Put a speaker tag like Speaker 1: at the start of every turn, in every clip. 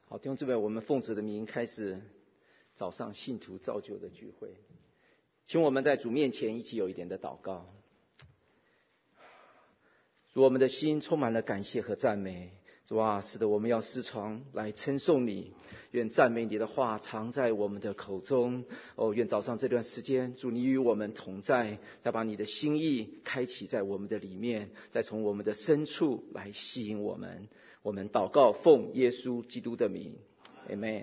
Speaker 1: 好，弟兄姊妹，我们奉主的名开始早上信徒造就的聚会，请我们在主面前一起有一点的祷告。主，我们的心充满了感谢和赞美。主啊，是的，我们要时常来称颂你，愿赞美你的话常在我们的口中。愿早上这段时间，主你与我们同在，再把你的心意开启在我们的里面，再从我们的深处来吸引我们。我们祷告，奉耶稣基督的名 Amen。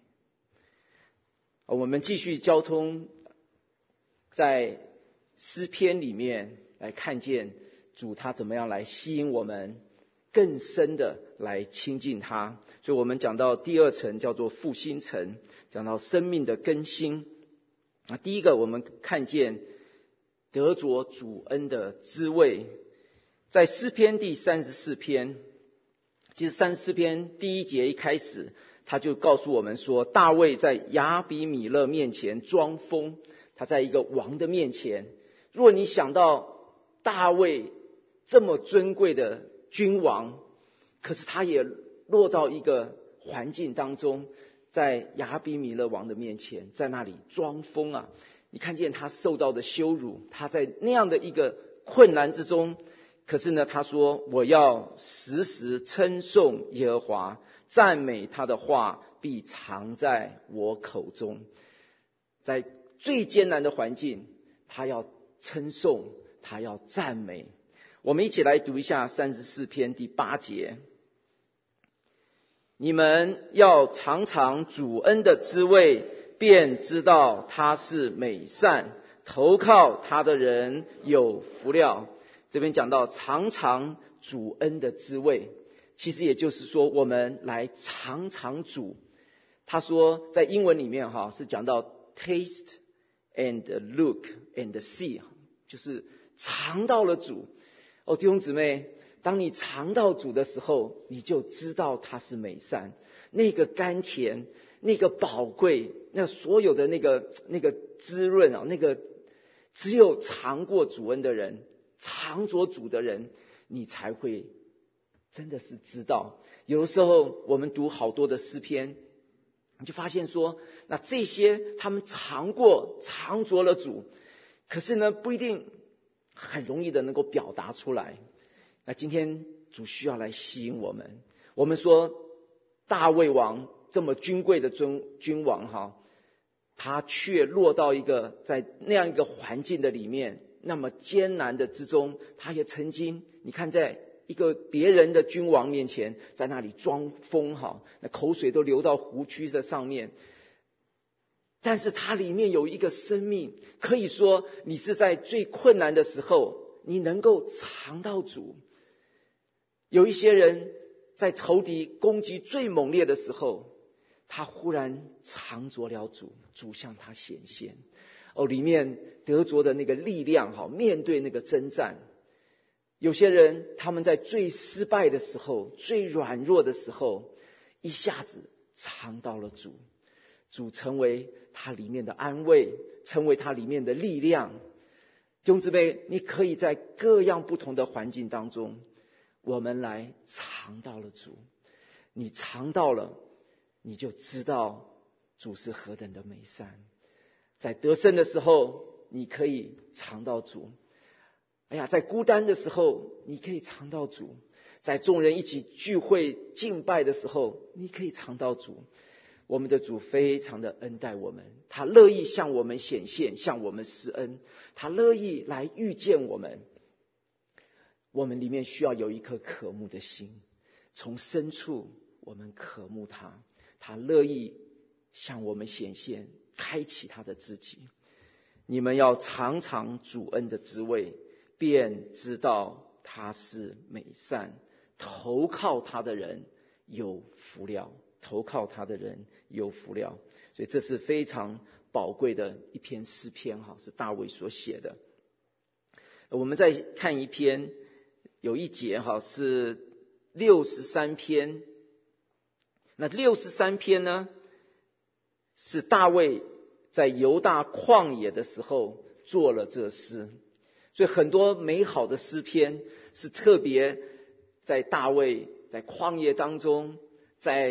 Speaker 1: 我们继续交通在诗篇里面来看见主他怎么样来吸引我们更深的来亲近他。所以我们讲到第二层叫做复兴层，讲到生命的更新。第一个我们看见得着主恩的滋味，在诗篇第34篇，其实34篇第一节一开始他就告诉我们说，大卫在亚比米勒面前装疯，他在一个王的面前。如果你想到大卫这么尊贵的君王，可是他也落到一个环境当中，在亚比米勒王的面前，在那里装疯啊！你看见他受到的羞辱，他在那样的一个困难之中，可是呢，他说我要时时称颂耶和华，赞美他的话必藏在我口中。在最艰难的环境，他要称颂，他要赞美。我们一起来读一下34篇第8节。你们要尝尝主恩的滋味，便知道他是美善，投靠他的人有福了。这边讲到尝尝主恩的滋味，其实也就是说我们来尝尝主。他说在英文里面是讲到 taste and look and see， 就是尝到了主。弟兄姊妹，当你尝到主的时候，你就知道他是美善，那个甘甜，那个宝贵，那所有的那个滋润啊，那个只有尝过主恩的人，尝着主的人，你才会真的是知道。有的时候我们读好多的诗篇，你就发现说，那这些他们尝着了主，可是呢不一定很容易的能够表达出来。那今天主需要来吸引我们。我们说大卫王这么尊贵的君王他却落到一个在那样一个环境的里面，那么艰难的之中，他也曾经你看在一个别人的君王面前，在那里装疯那口水都流到胡须的上面。但是他里面有一个生命，可以说你是在最困难的时候，你能够尝到主。有一些人在仇敌攻击最猛烈的时候，他忽然尝着了主，主向他显现。里面得着的那个力量面对那个征战。有些人他们在最失败的时候，最软弱的时候，一下子尝到了主，主成为他里面的安慰，成为他里面的力量。弟兄姊妹，你可以在各样不同的环境当中，我们来尝到了主。你尝到了，你就知道主是何等的美善。在得胜的时候，你可以尝到主。在孤单的时候，你可以尝到主。在众人一起聚会敬拜的时候，你可以尝到主。我们的主非常的恩待我们，他乐意向我们显现，向我们施恩，他乐意来遇见我们。我们里面需要有一颗渴慕的心，从深处我们渴慕他，他乐意向我们显现，开启他的自己。你们要尝尝主恩的滋味，便知道他是美善，投靠他的人有福了，投靠他的人有福了。所以这是非常宝贵的一篇诗篇是大卫所写的。我们再看一篇，有一节是63篇。那63篇呢，是大卫在犹大旷野的时候做了这诗。所以很多美好的诗篇是特别在大卫在旷野当中，在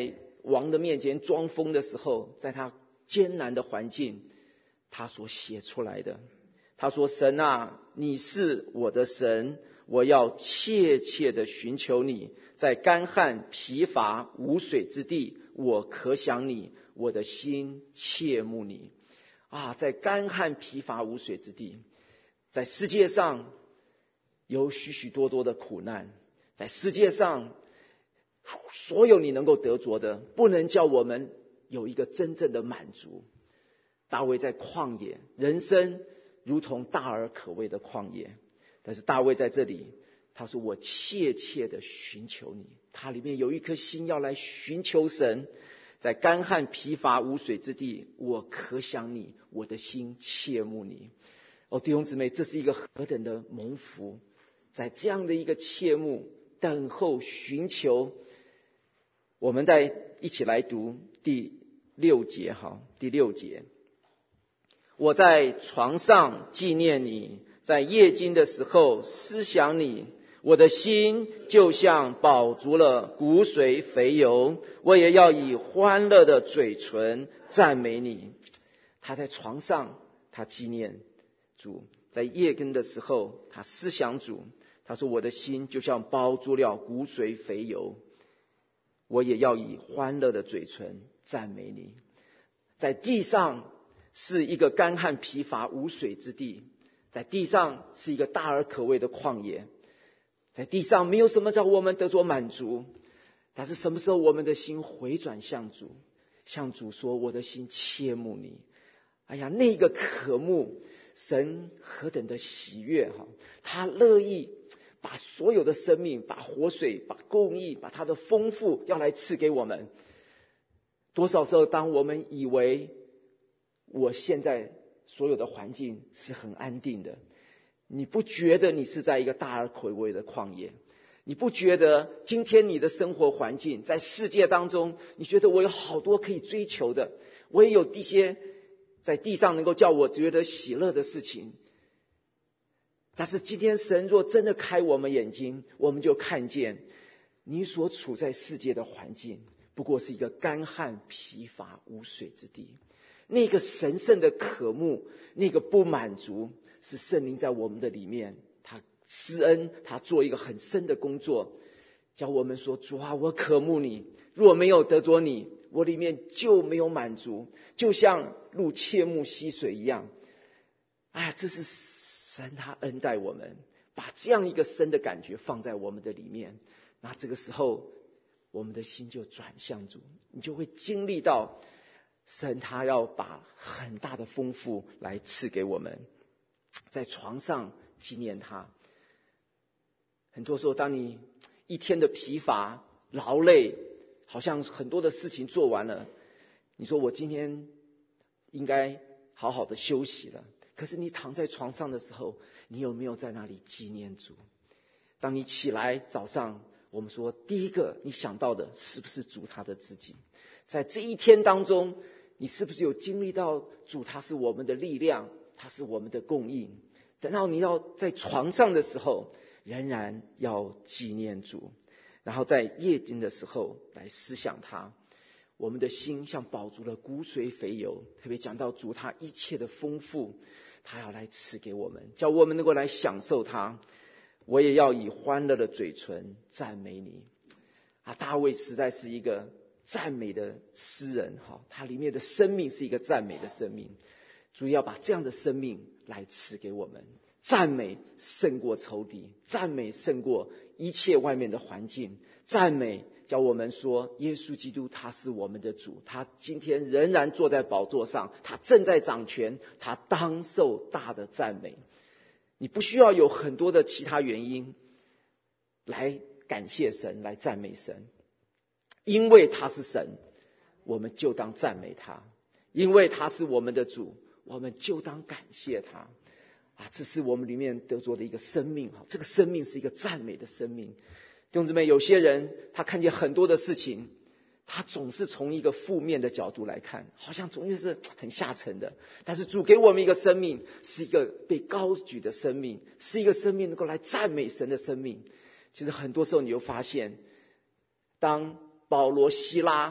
Speaker 1: 王的面前装疯的时候，在他艰难的环境，他所写出来的。他说：神啊，你是我的神，我要切切的寻求你，在干旱疲乏无水之地，我可想你，我的心切慕你。在干旱疲乏无水之地，在世界上有许许多多的苦难，在世界上所有你能够得着的，不能叫我们有一个真正的满足。大卫在旷野，人生如同大而可畏的旷野，但是大卫在这里，他说我切切的寻求你。他里面有一颗心要来寻求神，在干旱疲乏无水之地，我可想你，我的心切慕你。弟兄姊妹，这是一个何等的蒙福，在这样的一个切慕、等候、寻求。我们再一起来读第六节。第六节，我在床上纪念你，在夜经的时候思想你，我的心就像饱足了骨髓肥油，我也要以欢乐的嘴唇赞美你。他在床上，他纪念主；在夜更的时候，他思想主。他说我的心就像饱足了骨髓肥油，我也要以欢乐的嘴唇赞美你。在地上是一个干旱疲乏无水之地，在地上是一个大而可畏的旷野，在地上没有什么叫我们得着满足。但是什么时候我们的心回转向主，向主说我的心切慕你，那个渴慕，神何等的喜悦，他乐意把所有的生命，把活水，把公义，把他的丰富要来赐给我们。多少时候当我们以为我现在所有的环境是很安定的，你不觉得你是在一个大而可畏的旷野？你不觉得今天你的生活环境在世界当中，你觉得我有好多可以追求的，我也有一些在地上能够叫我觉得喜乐的事情。但是今天神若真的开我们眼睛，我们就看见你所处在世界的环境不过是一个干旱疲乏无水之地。那个神圣的渴慕，那个不满足，是圣灵在我们的里面，他施恩，他做一个很深的工作，叫我们说主啊，我渴慕你，若没有得着你，我里面就没有满足，就像鹿切慕溪水一样。这是神他恩待我们，把这样一个深的感觉放在我们的里面。那这个时候我们的心就转向主，你就会经历到神他要把很大的丰富来赐给我们。在床上纪念他，很多时候当你一天的疲乏劳累，好像很多的事情做完了，你说我今天应该好好的休息了，可是你躺在床上的时候，你有没有在那里纪念主？当你起来早上，我们说第一个你想到的是不是主他的自己？在这一天当中，你是不是有经历到主他是我们的力量，他是我们的供应？等到你要在床上的时候，仍然要纪念主，然后在夜间的时候来思想他。我们的心像饱足了骨髓肥油，特别讲到主他一切的丰富，他要来赐给我们，叫我们能够来享受他。我也要以欢乐的嘴唇赞美你。大卫实在是一个赞美的诗人，他里面的生命是一个赞美的生命。主要把这样的生命来赐给我们。赞美胜过仇敌，赞美胜过一切外面的环境，赞美叫我们说耶稣基督他是我们的主，他今天仍然坐在宝座上，他正在掌权，他当受大的赞美。你不需要有很多的其他原因来感谢神，来赞美神，因为他是神，我们就当赞美他；因为他是我们的主，我们就当感谢他。这是我们里面得着的一个生命，这个生命是一个赞美的生命。弟兄姊妹，有些人他看见很多的事情，他总是从一个负面的角度来看，好像总是很下沉的。但是主给我们一个生命，是一个被高举的生命，是一个生命能够来赞美神的生命。其实很多时候你就发现，当保罗希拉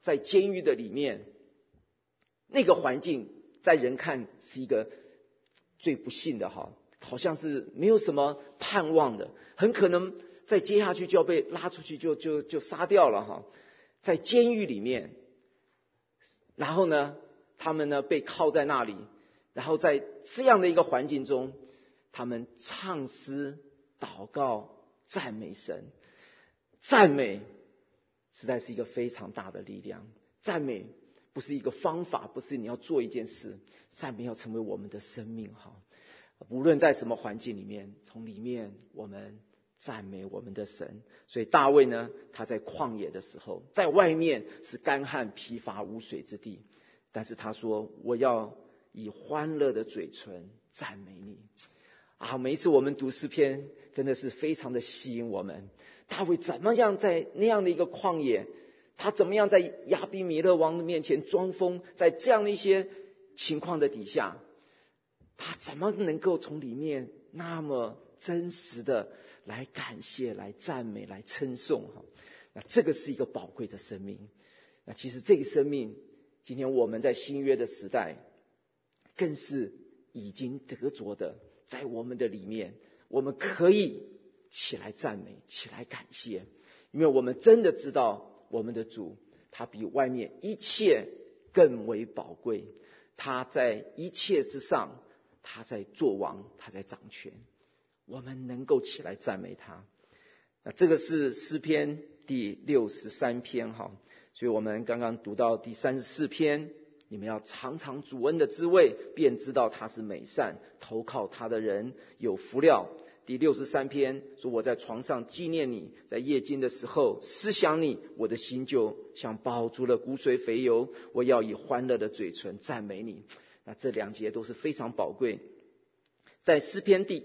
Speaker 1: 在监狱的里面，那个环境在人看是一个最不幸的好像是没有什么盼望的，很可能再接下去就要被拉出去就杀掉了在监狱里面，然后呢他们呢被铐在那里，然后在这样的一个环境中，他们唱诗祷告赞美神。赞美实在是一个非常大的力量，赞美不是一个方法，不是你要做一件事，赞美要成为我们的生命无论在什么环境里面，从里面我们赞美我们的神。所以大卫呢，他在旷野的时候，在外面是干旱疲乏无水之地，但是他说我要以欢乐的嘴唇赞美你每一次我们读诗篇真的是非常的吸引我们。大卫怎么样在那样的一个旷野，他怎么样在亚比米勒王的面前装疯，在这样的一些情况的底下，他怎么能够从里面那么真实的来感谢来赞美来称颂那这个是一个宝贵的生命。那其实这个生命今天我们在新约的时代更是已经得着的，在我们的里面我们可以起来赞美起来感谢，因为我们真的知道我们的主他比外面一切更为宝贵，他在一切之上，他在作王，他在掌权，我们能够起来赞美他。那这个是诗篇第63篇所以我们刚刚读到第34篇，你们要尝尝主恩的滋味，便知道他是美善，投靠他的人有福了。第63篇说，我在床上纪念你，在夜间的时候思想你，我的心就像饱足了骨髓肥油，我要以欢乐的嘴唇赞美你。那这两节都是非常宝贵。在诗篇第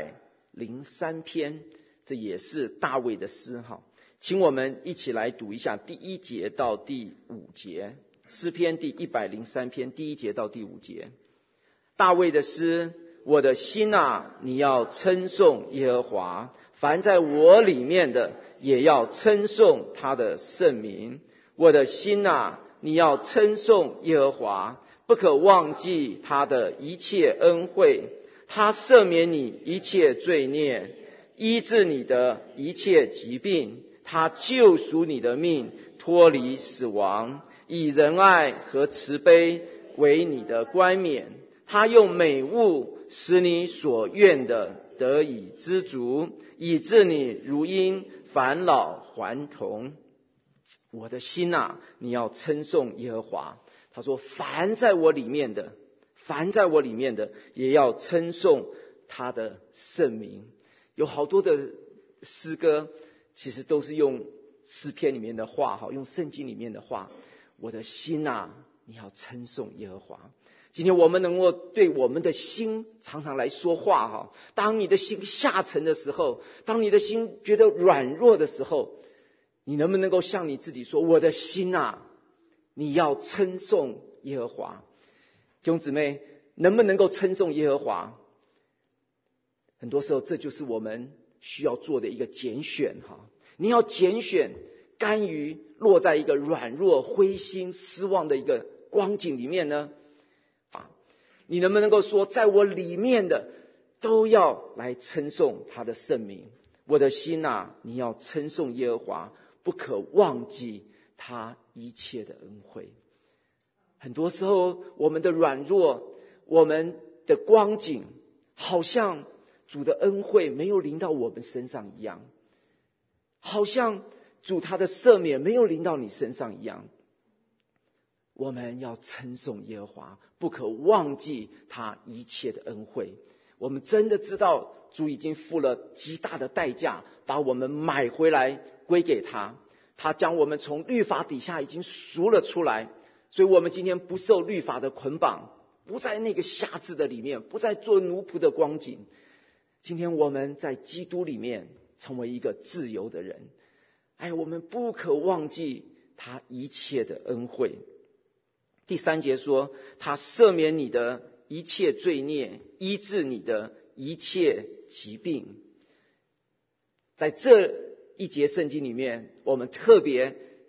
Speaker 1: 103篇，这也是大卫的诗请我们一起来读一下第1节到第5节。诗篇第103篇第1节到第5节，大卫的诗：我的心你要称颂耶和华，凡在我里面的也要称颂他的圣名。我的心你要称颂耶和华，不可忘记他的一切恩惠。他赦免你一切罪孽，医治你的一切疾病。他救赎你的命，脱离死亡，以仁爱和慈悲为你的冠冕。他用美物使你所愿的得以知足，以致你如因返老还童。我的心你要称颂耶和华。他说凡在我里面的也要称颂他的圣名。有好多的诗歌其实都是用诗篇里面的话用圣经里面的话。我的心你要称颂耶和华。今天我们能够对我们的心常常来说话当你的心下沉的时候，当你的心觉得软弱的时候，你能不能够向你自己说，我的心你要称颂耶和华。弟兄姊妹，能不能够称颂耶和华，很多时候这就是我们需要做的一个拣选你要拣选甘于落在一个软弱灰心失望的一个光景里面呢，你能不能够说，在我里面的都要来称颂他的圣名。我的心你要称颂耶和华，不可忘记他一切的恩惠。很多时候我们的软弱，我们的光景，好像主的恩惠没有临到我们身上一样，好像主他的赦免没有临到你身上一样。我们要称颂耶和华，不可忘记他一切的恩惠。我们真的知道主已经付了极大的代价，把我们买回来归给他，他将我们从律法底下已经赎了出来，所以我们今天不受律法的捆绑，不在那个辖制的里面，不再做奴仆的光景。今天我们在基督里面成为一个自由的人。我们不可忘记他一切的恩惠。第3节说，他赦免你的一切罪孽，医治你的一切疾病。在这一节圣经里面，我们特别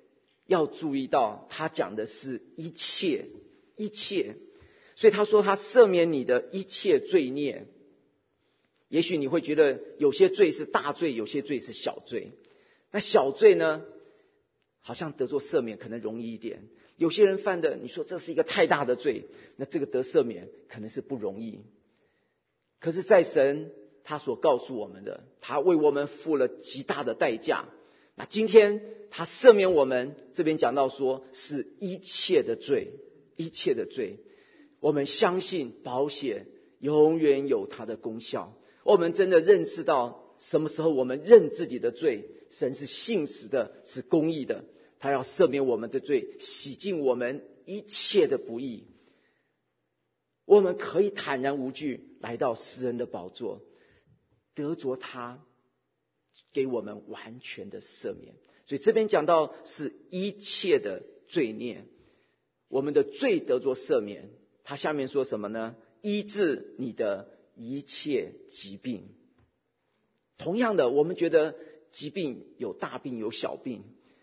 Speaker 1: 要注意到他讲的是一切，一切。所以他说他赦免你的一切罪孽。也许你会觉得有些罪是大罪，有些罪是小罪。那小罪呢，好像得着赦免可能容易一点。有些人犯的，你说这是一个太大的罪，那这个得赦免可能是不容易。可是在神他所告诉我们的，他为我们付了极大的代价。那今天他赦免我们，这边讲到说是一切的罪，一切的罪。我们相信保险永远有它的功效。我们真的认识到什么时候我们认自己的罪，神是信实的，是公义的，他要赦免我们的罪，洗净我们一切的不义。我们可以坦然无惧来到施恩的宝座，得着他给我们完全的赦免。所以这边讲到是一切的罪孽，我们的罪得着赦免。他下面说什么呢？医治你的一切疾病。同样的，我们觉得疾病有大病有小病。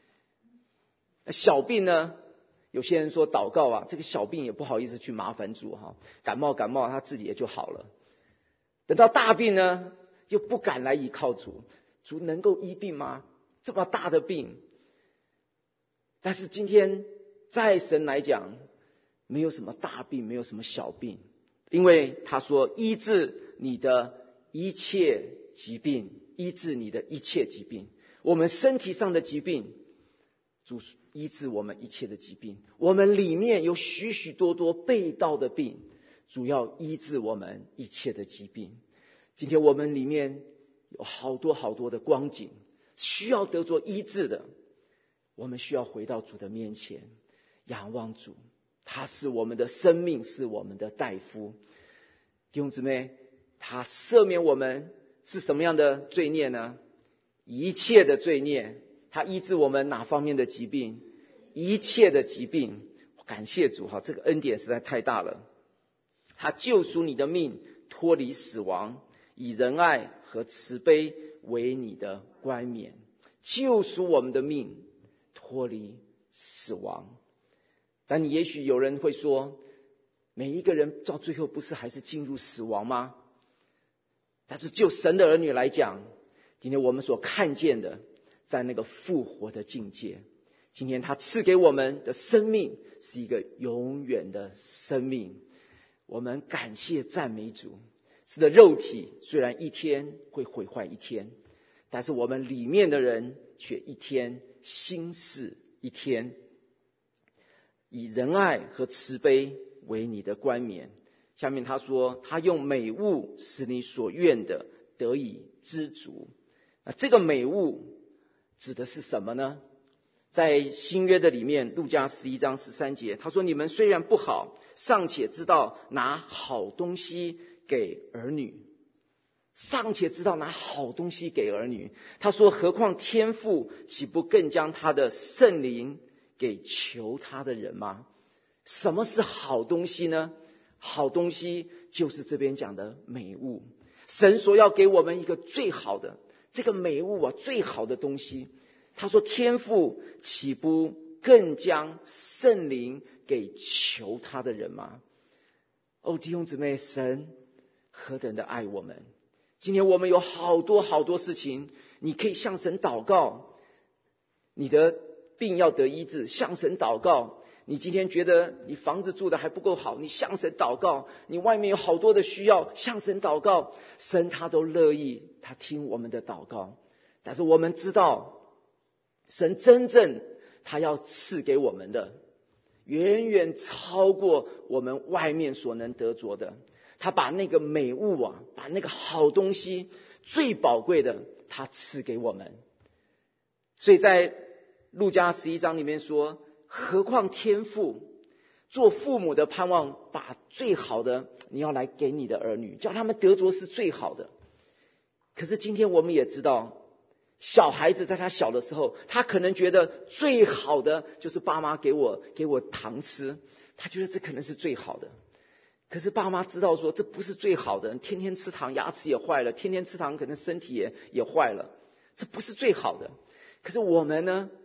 Speaker 1: 小病呢，有些人说祷告啊，这个小病也不好意思去麻烦主哈，感冒他自己也就好了。等到大病呢，又不敢来依靠主，主能够医病吗？这么大的病。但是今天在神来讲，没有什么大病，没有什么小病，因为他说医治你的一切疾病，医治你的一切疾病。我们身体上的疾病，主医治我们一切的疾病。我们里面有许许多多背道的病，主要医治我们一切的疾病。今天我们里面有好多好多的光景需要得着医治的，我们需要回到主的面前，仰望主，他是我们的生命，是我们的大夫。弟兄姊妹，他赦免我们是什么样的罪孽呢？一切的罪孽。他医治我们哪方面的疾病？一切的疾病。感谢主，这个恩典实在太大了。他救赎你的命，脱离死亡，以仁爱和慈悲为你的冠冕。救赎我们的命，脱离死亡。但你也许有人会说，每一个人到最后不是还是进入死亡吗？但是就神的儿女来讲，今天我们所看见的，在那个复活的境界，今天他赐给我们的生命是一个永远的生命。我们感谢赞美主。是的，肉体虽然一天会毁坏一天，但是我们里面的人却一天新似一天。以仁爱和慈悲为你的冠冕。下面他说，他用美物使你所愿的得以知足。那这个美物指的是什么呢？在新约的里面，路加11章13节，他说，你们虽然不好，尚且知道拿好东西给儿女。尚且知道拿好东西给儿女。他说，何况天父岂不更将他的圣灵给求他的人吗？什么是好东西呢？好东西就是这边讲的美物。神所要给我们一个最好的，这个美物最好的东西。他说，天父岂不更将圣灵给求他的人吗？弟兄姊妹，神何等的爱我们。今天我们有好多好多事情，你可以向神祷告，你的病要得医治，向神祷告。你今天觉得你房子住的还不够好，你向神祷告。你外面有好多的需要，向神祷告。神他都乐意，他听我们的祷告。但是我们知道，神真正他要赐给我们的，远远超过我们外面所能得着的。他把那个美物把那个好东西最宝贵的，他赐给我们。所以在路加11章里面说，何况天父，做父母的盼望把最好的你要来给你的儿女，叫他们得着是最好的。可是今天我们也知道，小孩子在他小的时候，他可能觉得最好的就是爸妈给我糖吃，他觉得这可能是最好的。可是爸妈知道说这不是最好的，天天吃糖牙齿也坏了，天天吃糖可能身体也坏了，这不是最好的。可是我们呢，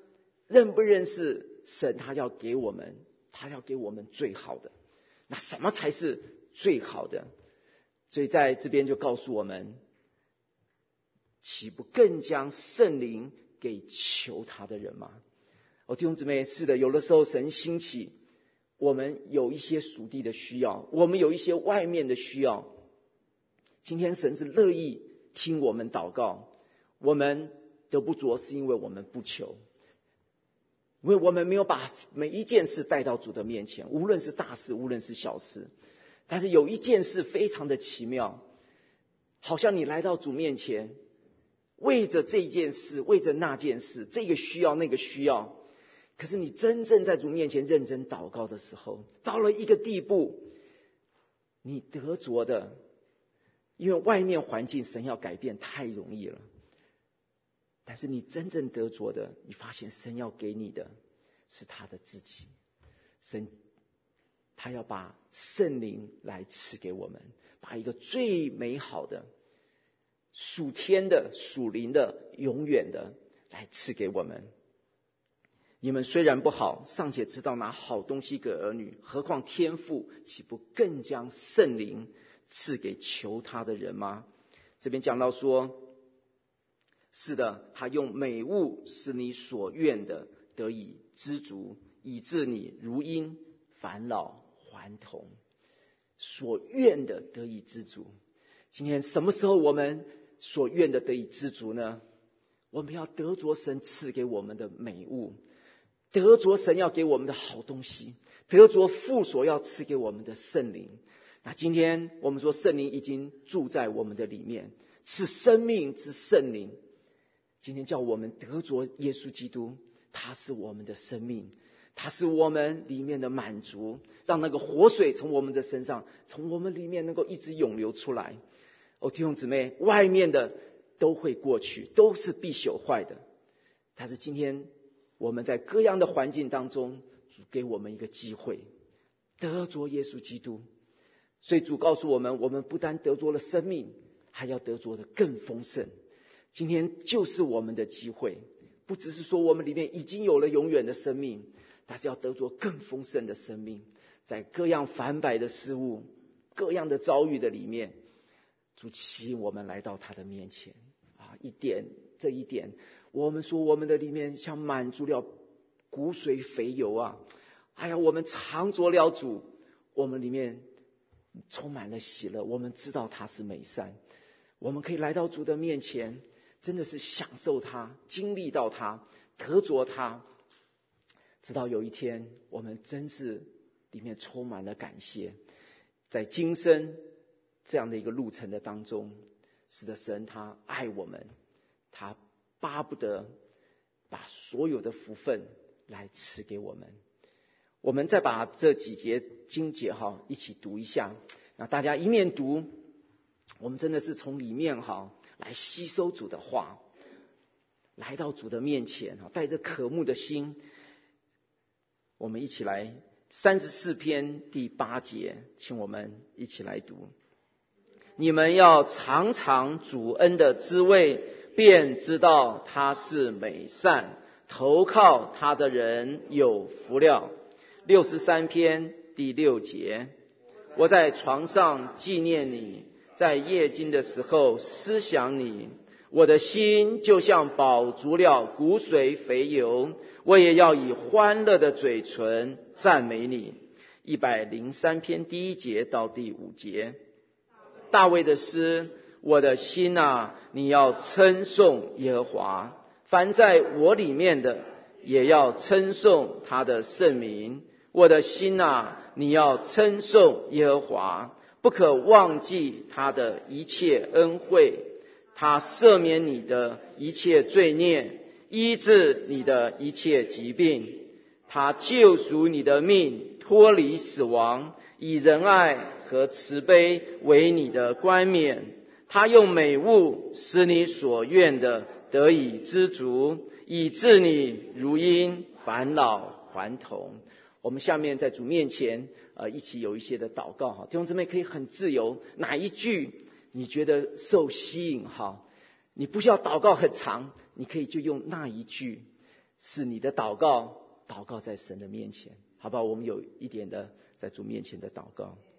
Speaker 1: 认不认识神？他要给我们最好的。那什么才是最好的？所以在这边就告诉我们，岂不更将圣灵给求他的人吗？弟兄姊妹，是的，有的时候神兴起，我们有一些属地的需要，我们有一些外面的需要。今天神是乐意听我们祷告，我们得不着是因为我们不求，因为我们没有把每一件事带到主的面前，无论是大事，无论是小事。但是有一件事非常的奇妙，好像你来到主面前，为着这件事，为着那件事，这个需要那个需要，可是你真正在主面前认真祷告的时候，到了一个地步，你得着的，因为外面环境神要改变太容易了，但是你真正得着的，你发现神要给你的是他的自己。神他要把圣灵来赐给我们，把一个最美好的属天的属灵的永远的来赐给我们。你们虽然不好，尚且知道拿好东西给儿女，何况天父岂不更将圣灵赐给求他的人吗？这边讲到说，是的，他用美物使你所愿的得以知足，以致你如鹰返老还童。所愿的得以知足。今天什么时候我们所愿的得以知足呢？我们要得着神赐给我们的美物，得着神要给我们的好东西，得着父所要赐给我们的圣灵。那今天我们说圣灵已经住在我们的里面，是生命之圣灵。今天叫我们得着耶稣基督，他是我们的生命，他是我们里面的满足，让那个活水从我们的身上，从我们里面能够一直涌流出来。弟兄姊妹，外面的都会过去，都是必朽坏的，但是今天我们在各样的环境当中，主给我们一个机会，得着耶稣基督。所以主告诉我们，我们不单得着了生命，还要得着的更丰盛。今天就是我们的机会，不只是说我们里面已经有了永远的生命，但是要得着更丰盛的生命。在各样繁百的事物，各样的遭遇的里面，主吸引我们来到他的面前这一点我们说我们的里面像满足了骨髓肥油啊！我们尝着了主，我们里面充满了喜乐，我们知道他是美善，我们可以来到主的面前，真的是享受他，经历到他，得着他，直到有一天我们真是里面充满了感谢。在今生这样的一个路程的当中，使得神他爱我们，他巴不得把所有的福分来赐给我们。我们再把这几节经节一起读一下，那大家一面读，我们真的是从里面来吸收主的话，来到主的面前，带着渴慕的心，我们一起来34篇第8节，请我们一起来读。你们要尝尝主恩的滋味，便知道他是美善，投靠他的人有福了。63篇第6节，我在床上纪念你，在夜经的时候思想你，我的心就像饱足了骨髓肥油，我也要以欢乐的嘴唇赞美你。103篇第1节到第5节，大卫的诗，我的心啊，你要称颂耶和华，凡在我里面的也要称颂他的圣名。我的心啊，你要称颂耶和华，不可忘记他的一切恩惠，他赦免你的一切罪孽，医治你的一切疾病，他救赎你的命，脱离死亡，以仁爱和慈悲为你的冠冕。他用美物使你所愿的得以知足，以致你如鹰返老还童。我们下面在主面前一起有一些的祷告，弟兄姊妹可以很自由，哪一句你觉得受吸引，你不需要祷告很长，你可以就用那一句， 是你的祷告在神的面前，好不好？我们有一点的在主面前的祷告。